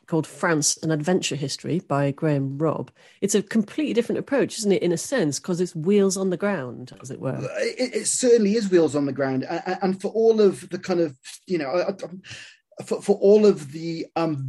called France, An Adventure History by Graham Robb. It's a completely different approach, isn't it, in a sense, because it's wheels on the ground, as it were. It certainly is wheels on the ground. And for all of the kind of, for all of the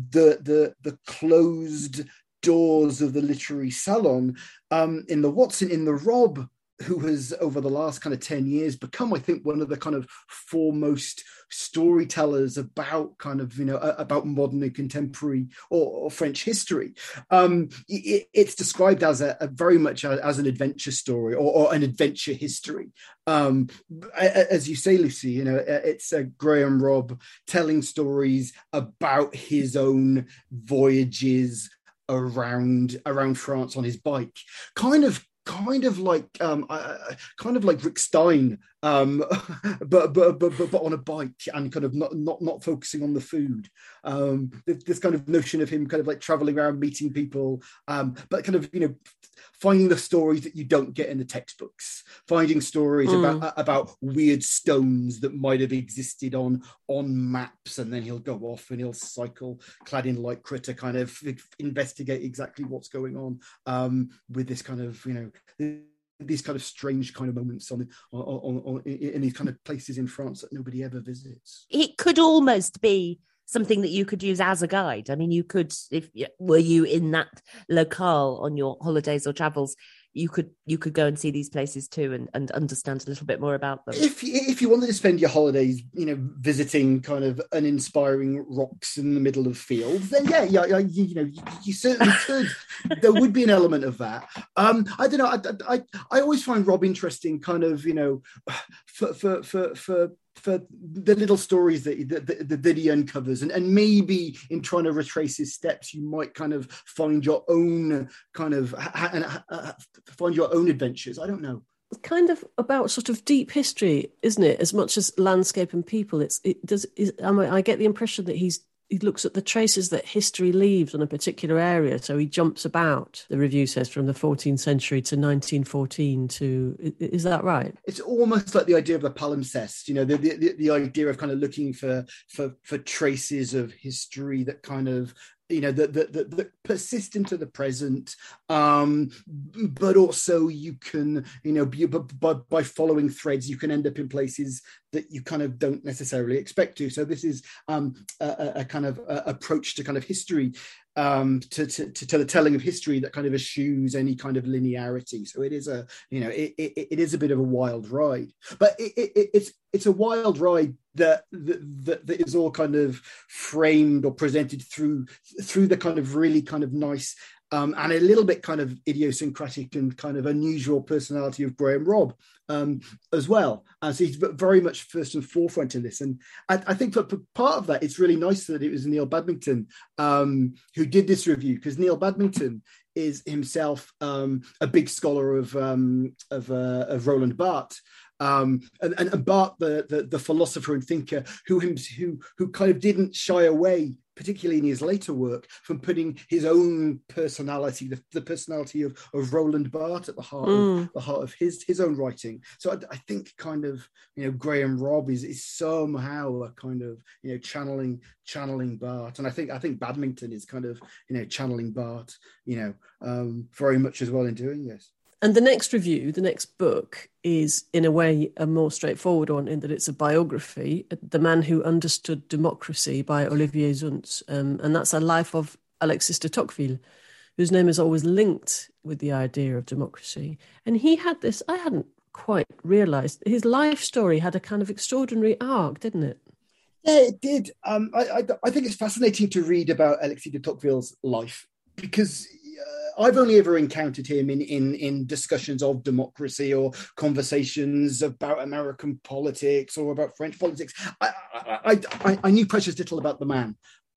closed doors of the literary salon, in the Watson, in the Robb, who has over the last kind of 10 years become, I think, one of the kind of foremost storytellers about kind of, about modern and contemporary or French history. It's described as a very much as an adventure story or an adventure history. As you say, Lucy, it's Graham Robb telling stories about his own voyages around France on his bike, kind of like Rick Stein, but on a bike, and kind of not focusing on the food. This kind of notion of him kind of like traveling around, meeting people, but kind of finding the stories that you don't get in the textbooks, finding stories about weird stones that might have existed on maps, and then he'll go off and he'll cycle clad in lycra to kind of investigate exactly what's going on with this kind of these kind of strange kind of moments in these kind of places in France that nobody ever visits. It could almost be something that you could use as a guide. I mean, you could, were you in that locale on your holidays or travels, you could go and see these places too and understand a little bit more about them. If you wanted to spend your holidays, visiting kind of uninspiring rocks in the middle of fields, then you certainly could. There would be an element of that. I don't know. I always find Robb interesting, kind of, for the little stories that he uncovers, and maybe in trying to retrace his steps, you might kind of find your own kind of find your own adventures. I don't know. It's kind of about sort of deep history, isn't it? As much as landscape and people, I get the impression that he looks at the traces that history leaves on a particular area. So he jumps about, the review says, from the 14th century to 1914 to... Is that right? It's almost like the idea of the palimpsest, the idea of kind of looking for traces of history that kind of, that persist into the present, but also you can, by following threads, you can end up in places that you kind of don't necessarily expect to. So this is a kind of approach to kind of history, to the telling of history that kind of eschews any kind of linearity. So it is it is a bit of a wild ride, but it's a wild ride that is all kind of framed or presented through the kind of really kind of nice and a little bit kind of idiosyncratic and kind of unusual personality of Graham Robb as well. So he's very much first and forefront in this. And I think for part of that, it's really nice that it was Neil Badmington who did this review, because Neil Badmington is himself a big scholar of Roland Barthes. And Barthes, the philosopher and thinker who kind of didn't shy away, particularly in his later work, from putting his own personality, the personality of Roland Barthes, at the heart of his own writing. So I think kind of Graham Robb is somehow a kind of channeling Barthes, and I think Badmington is kind of channeling Barthes very much as well in doing this. And the next review, the next book, is in a way a more straightforward one, in that it's a biography, The Man Who Understood Democracy by Olivier Zuntz. And that's a life of Alexis de Tocqueville, whose name is always linked with the idea of democracy. And he had this, I hadn't quite realised, his life story had a kind of extraordinary arc, didn't it? Yeah, it did. I think it's fascinating to read about Alexis de Tocqueville's life, because I've only ever encountered him in discussions of democracy or conversations about American politics or about French politics. I knew precious little about the man,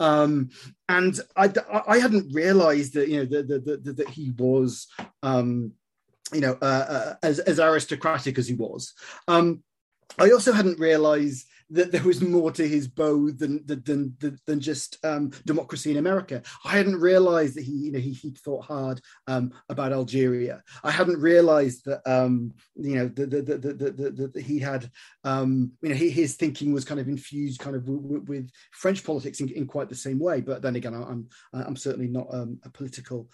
and I hadn't realised that that he was as aristocratic as he was. I also hadn't realised that there was more to his bow than just democracy in America. I hadn't realised that he thought hard about Algeria. I hadn't realised that that he had his thinking was kind of infused kind of with French politics in quite the same way. But then again, I'm certainly not a political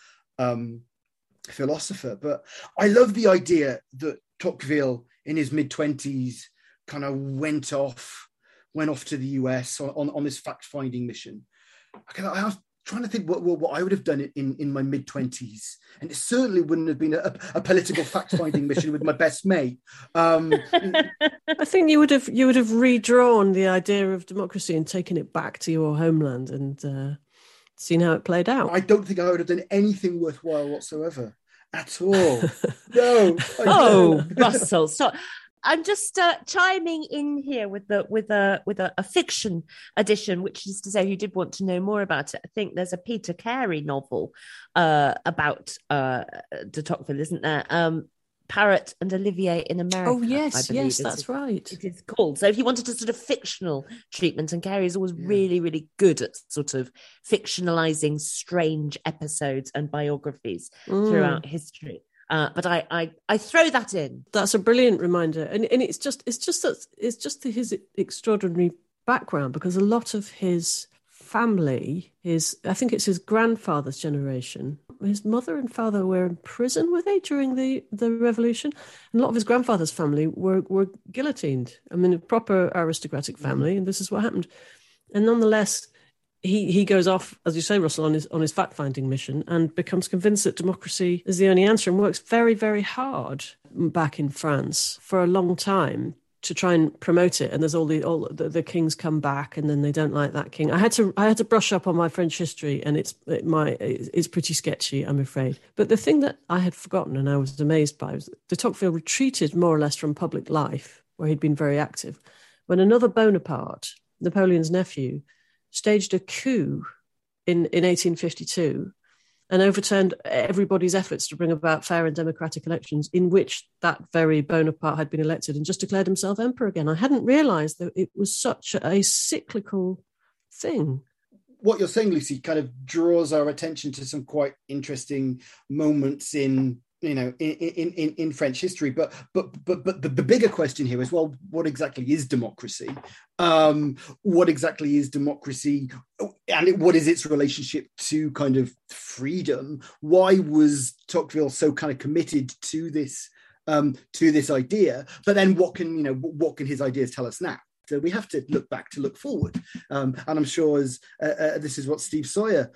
philosopher. But I love the idea that Tocqueville in his mid-20s kind of went off to the US on this fact-finding mission. I was trying to think what I would have done in my mid-20s, and it certainly wouldn't have been a political fact-finding mission with my best mate. I think you would have redrawn the idea of democracy and taken it back to your homeland and seen how it played out. I don't think I would have done anything worthwhile whatsoever at all. No. Russell, stop. I'm just chiming in here with a fiction edition, which is to say, who did want to know more about it. I think there's a Peter Carey novel about de Tocqueville, isn't there? Parrot and Olivier in America. Oh yes, that's right. It is called. So if you wanted a sort of fictional treatment, and Carey is always really, really good at sort of fictionalizing strange episodes and biographies throughout history. But I throw that in. That's a brilliant reminder, and it's just his extraordinary background, because a lot of his family, I think it's his grandfather's generation. His mother and father were in prison, were they, during the revolution? And a lot of his grandfather's family were guillotined. I mean, a proper aristocratic family, and this is what happened. And nonetheless, he goes off, as you say, Russell, on his fact-finding mission and becomes convinced that democracy is the only answer, and works very, very hard back in France for a long time to try and promote it. And there's all the kings come back, and then they don't like that king. I had to brush up on my French history, and it's pretty sketchy, I'm afraid. But the thing that I had forgotten and I was amazed by was that de Tocqueville retreated more or less from public life, where he'd been very active, when another Bonaparte, Napoleon's nephew, staged a coup in 1852 and overturned everybody's efforts to bring about fair and democratic elections, in which that very Bonaparte had been elected, and just declared himself emperor again. I hadn't realised that it was such a cyclical thing. What you're saying, Lucy, kind of draws our attention to some quite interesting moments in French history, but the bigger question here is, well, what exactly is democracy? What exactly is democracy, and what is its relationship to kind of freedom? Why was Tocqueville so kind of committed to this idea? But then, what can his ideas tell us now? So we have to look back to look forward, and I'm sure as this is what Steve Sawyer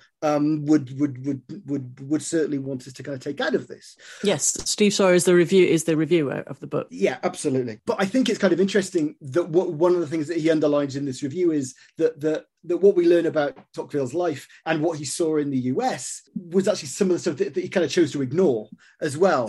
would certainly want us to kind of take out of this. Yes, Steve Sawyer is the reviewer of the book. Yeah, absolutely. But I think it's kind of interesting that one of the things that he underlines in this review is that what we learn about Tocqueville's life and what he saw in the US was actually some of the stuff that he kind of chose to ignore as well.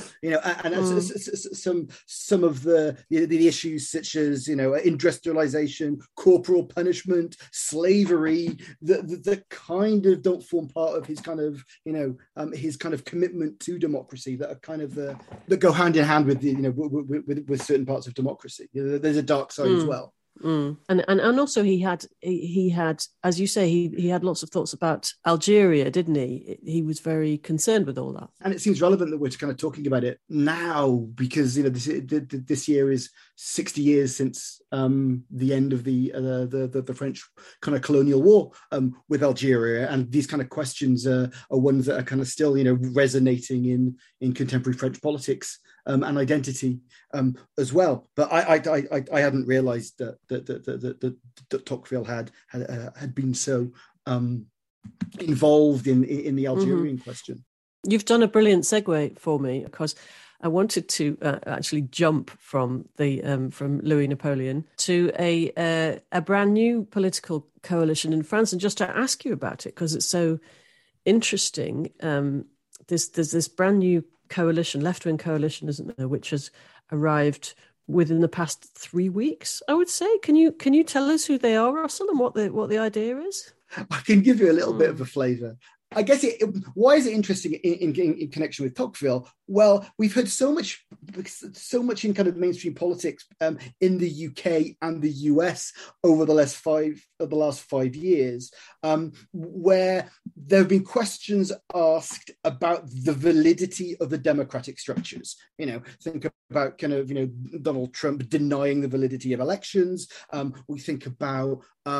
Some of the issues such as industrialization, corporal punishment, slavery, that kind of don't form part of his kind of his kind of commitment to democracy, that are kind of that go hand in hand with with certain parts of democracy. There's a dark side as well. And also he had, as you say, he had lots of thoughts about Algeria, didn't he? He was very concerned with all that. And it seems relevant that we're kind of talking about it now, because this year is 60 years since the end of the French kind of colonial war with Algeria, and these kind of questions are ones that are kind of still resonating in contemporary French politics and identity as well. But I hadn't realised that Tocqueville had been so involved in the Algerian question. You've done a brilliant segue for me, because I wanted to actually jump from Louis Napoleon to a brand new political coalition in France, and just to ask you about it, because it's so interesting. There's this brand new coalition, left-wing coalition, isn't there, which has arrived within the past 3 weeks, I would say. Can you tell us who they are, Russell, and what the idea is? I can give you a little bit of a flavour. I guess why is it interesting in connection with Tocqueville? Well, we've heard so much in kind of mainstream politics in the UK and the US over the last 5 years, where there have been questions asked about the validity of the democratic structures. Think about kind of Donald Trump denying the validity of elections. We think about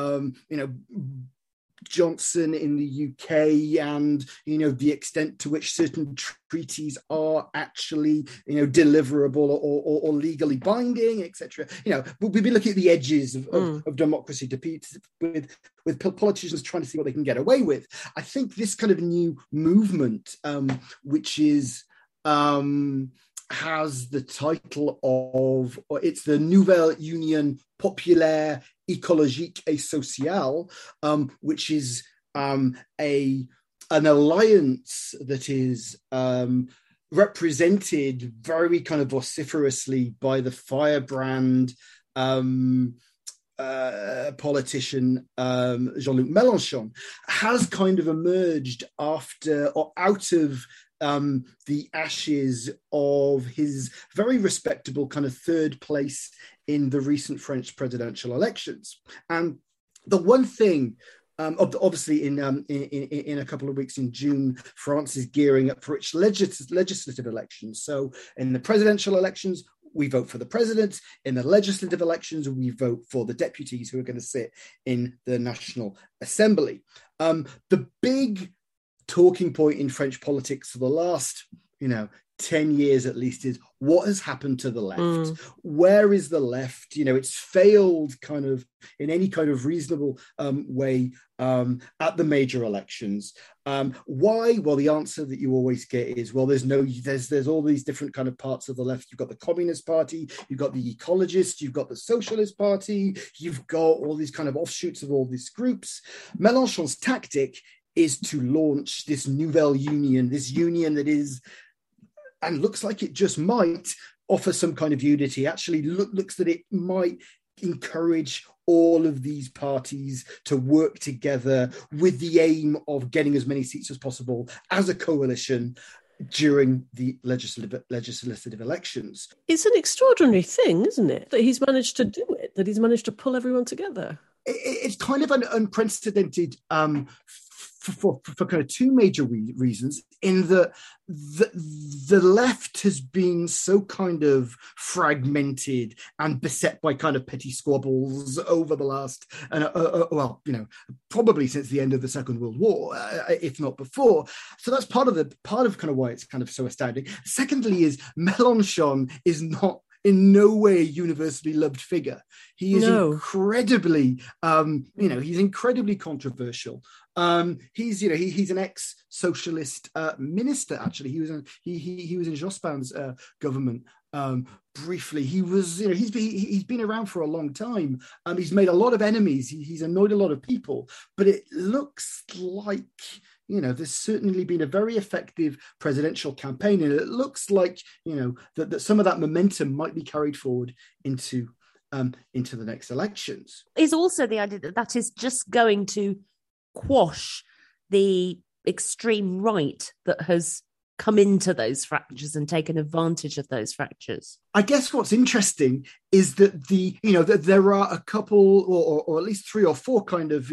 Johnson in the UK and the extent to which certain treaties are actually deliverable or legally binding, etc. We've been looking at the edges of democracy with politicians trying to see what they can get away with. I think this kind of new movement, which is has the title of, or it's the Nouvelle Union Populaire Écologique et Sociale, which is an alliance that is represented very kind of vociferously by the firebrand politician Jean-Luc Mélenchon, has kind of emerged after or out of the ashes of his very respectable kind of third place in the recent French presidential elections. And the one thing, obviously in a couple of weeks in June, France is gearing up for its legislative elections. So in the presidential elections, we vote for the president. In the legislative elections, we vote for the deputies who are going to sit in the National Assembly. The big talking point in French politics for the last, 10 years at least is what has happened to the left? Where is the left? It's failed kind of in any kind of reasonable way at the major elections. Why? Well, the answer that you always get is, well, there's all these different kind of parts of the left. You've got the Communist Party, you've got the Ecologists, you've got the Socialist Party, you've got all these kind of offshoots of all these groups. Mélenchon's tactic is to launch this Nouvelle Union, this union that is, and looks like it just might offer some kind of unity, actually looks that it might encourage all of these parties to work together with the aim of getting as many seats as possible as a coalition during the legislative elections. It's an extraordinary thing, isn't it, that he's managed to do it, that he's managed to pull everyone together. It's kind of an unprecedented for kind of two major reasons, in that the left has been so kind of fragmented and beset by kind of petty squabbles over the last, probably since the end of the Second World War, if not before. So that's part of kind of why it's kind of so astounding. Secondly, is Mélenchon is not in no way a universally loved figure. He is incredibly, he's incredibly controversial. He's an ex-socialist minister. Actually, he was in Jospin's government briefly. He was, he's been around for a long time. He's made a lot of enemies. He's annoyed a lot of people. But it looks like, there's certainly been a very effective presidential campaign, and it looks like, that some of that momentum might be carried forward into the next elections. Is also the idea that is just going to quash the extreme right that has come into those fractures and taken advantage of those fractures. I guess what's interesting is that that there are a couple or at least three or four kind of,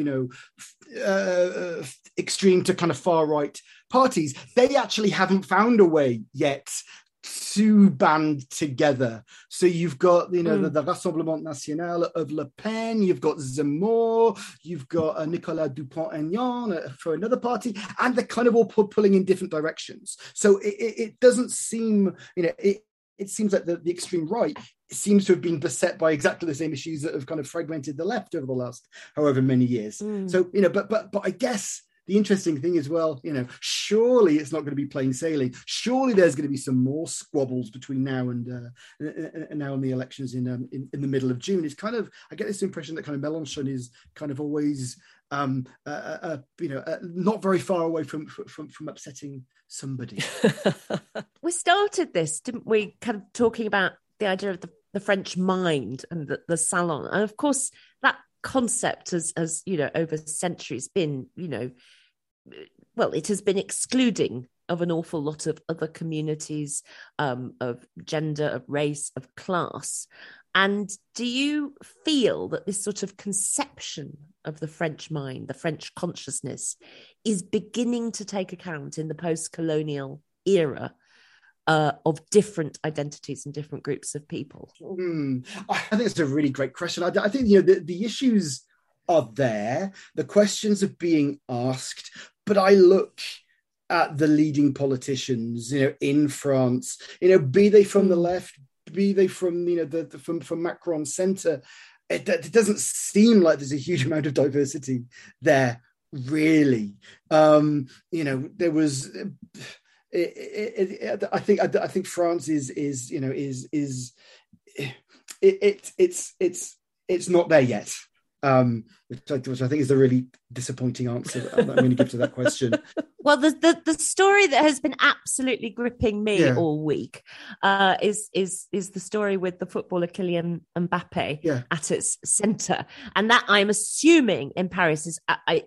extreme to kind of far right parties. They actually haven't found a way yet to band together. So you've got, the Rassemblement National of Le Pen, you've got Zemmour, you've got Nicolas Dupont-Aignan for another party, and they're kind of all pulling in different directions. So it doesn't seem, it seems like the extreme right seems to have been beset by exactly the same issues that have kind of fragmented the left over the last however many years. So, but I guess the interesting thing is, well, surely it's not going to be plain sailing. Surely there's going to be some more squabbles between now and the elections in the middle of June. It's kind of, I get this impression that kind of Mélenchon is kind of always, not very far away from upsetting somebody. We started this, didn't we? Kind of talking about the idea of the French mind and the salon, and of course that concept has over centuries been well, it has been excluding of an awful lot of other communities, of gender, of race, of class. And do you feel that this sort of conception of the French mind, the French consciousness, is beginning to take account in the post-colonial era of different identities and different groups of people? I think it's a really great question. I think the issues are there, the questions are being asked, but I look at the leading politicians, in France, be they from the left, be they from from Macron's centre, it doesn't seem like there's a huge amount of diversity there, really. There was. I think France is it's not there yet. Which I think is a really disappointing answer that I'm going to give to that question. Well, the story that has been absolutely gripping me all week is the story with the footballer Kylian Mbappe at its centre, and that I'm assuming in Paris is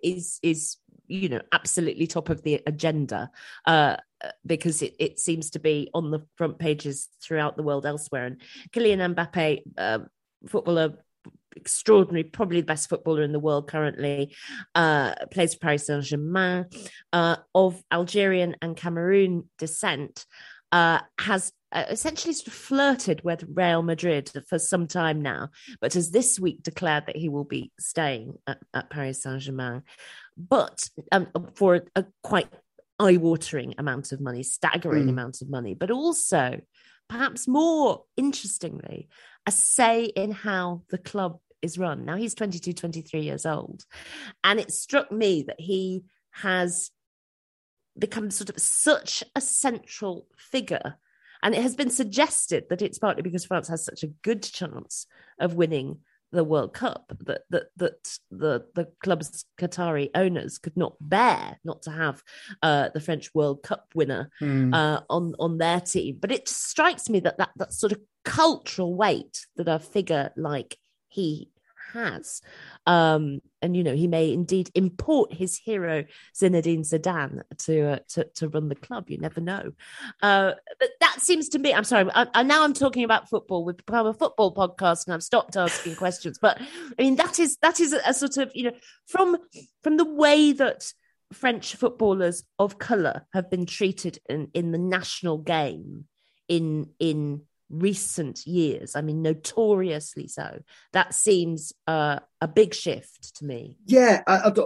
absolutely top of the agenda, because it seems to be on the front pages throughout the world elsewhere. And Kylian Mbappe, footballer, extraordinary, probably the best footballer in the world currently, plays for Paris Saint-Germain, of Algerian and Cameroon descent, has essentially sort of flirted with Real Madrid for some time now, but has this week declared that he will be staying at Paris Saint-Germain, but for a quite eye-watering amount of money, staggering amount of money, but also, perhaps more interestingly, a say in how the club is run. Now, he's 22, 23 years old, and it struck me that he has become sort of such a central figure, and it has been suggested that it's partly because France has such a good chance of winning the World Cup that the club's Qatari owners could not bear not to have the French World Cup winner on their team. But it strikes me that sort of cultural weight that a figure like he has, and he may indeed import his hero Zinedine Zidane to run the club. You never know. But that seems to me, I'm sorry, now I'm talking about football. We've become a football podcast and I've stopped asking questions. But I mean, that is a sort of, from the way that French footballers of colour have been treated in the national game in recent years, I mean, notoriously so. That seems a big shift to me. Yeah,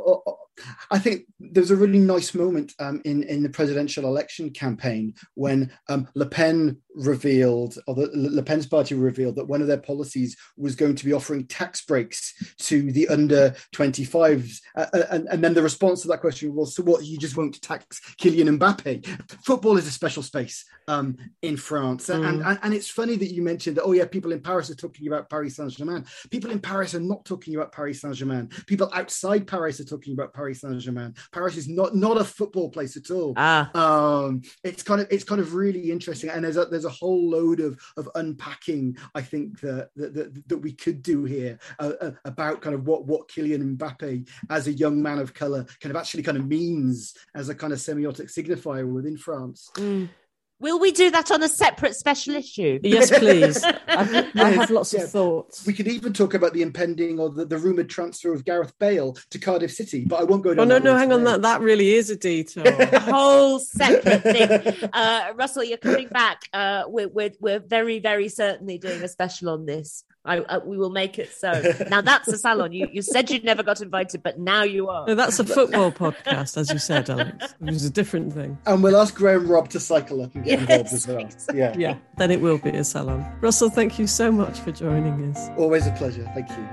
I think there was a really nice moment in the presidential election campaign when Le Pen revealed, or the Le Pen's party revealed, that one of their policies was going to be offering tax breaks to the under 25s. And then the response to that question was, so what, you just won't tax Kylian Mbappe? Football is a special space in France. And it's funny that you mentioned that, people in Paris are talking about Paris Saint-Germain. People in Paris are not talking about Paris Saint-Germain. People outside Paris are talking about Paris Saint-Germain. Paris is not a football place at all. It's kind of really interesting, and there's a whole load of unpacking, I think, that we could do here about kind of what Kylian Mbappe as a young man of color actually means as a kind of semiotic signifier within France. Will we do that on a separate special issue? Yes, please. I have lots of thoughts. We could even talk about the impending or the rumoured transfer of Gareth Bale to Cardiff City, but I won't go down. Oh, no, hang on. That really is a detour. A whole separate thing. Russell, you're coming back. We're very, very certainly doing a special on this. We will make it so. Now, that's a salon. You said you never got invited, but now you are. No, that's a football podcast, as you said, Alex. It was a different thing. And we'll ask Graham Robb to cycle up and get involved as well. Exactly. Yeah, then it will be a salon. Russell, thank you so much for joining us. Always a pleasure. Thank you.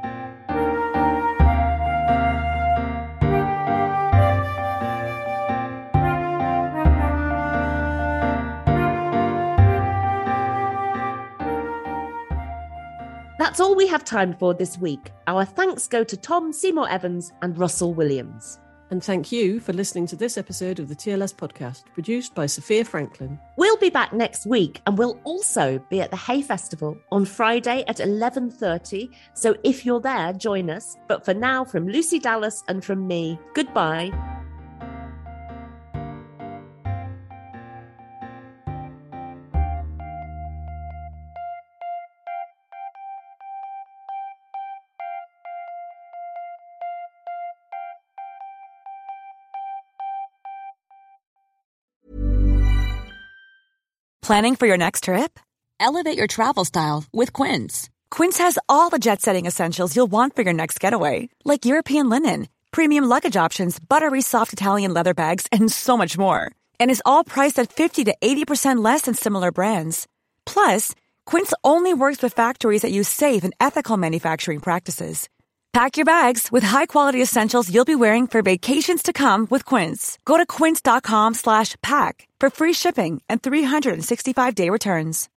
That's all we have time for this week. Our thanks go to Tom Seymour Evans and Russell Williams. And thank you for listening to this episode of the TLS podcast, produced by Sophia Franklin. We'll be back next week, and we'll also be at the Hay Festival on Friday at 11:30. So if you're there, join us. But for now, from Lucy Dallas and from me, goodbye. Planning for your next trip? Elevate your travel style with Quince. Quince has all the jet-setting essentials you'll want for your next getaway, like European linen, premium luggage options, buttery soft Italian leather bags, and so much more. And is all priced at 50 to 80% less than similar brands. Plus, Quince only works with factories that use safe and ethical manufacturing practices. Pack your bags with high-quality essentials you'll be wearing for vacations to come with Quince. Go to quince.com/pack for free shipping and 365-day returns.